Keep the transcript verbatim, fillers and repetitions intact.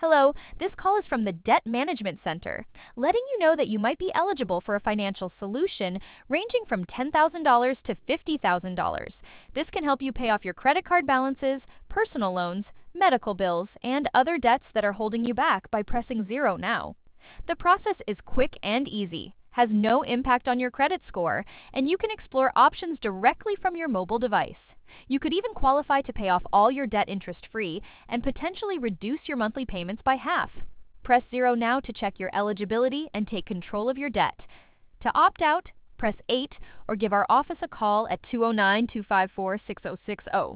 Hello, this call is from the Debt Management Center, letting you know that you might be eligible for a financial solution ranging from ten thousand dollars to fifty thousand dollars. This can help you pay off your credit card balances, personal loans, medical bills, and other debts that are holding you back by pressing zero now. The process is quick and easy, has no impact on your credit score, and you can explore options directly from your mobile device. You could even qualify to pay off all your debt interest-free and potentially reduce your monthly payments by half. Press zero now to check your eligibility and take control of your debt. To opt out, press eight or give our office a call at two oh nine, two five four, six oh six oh.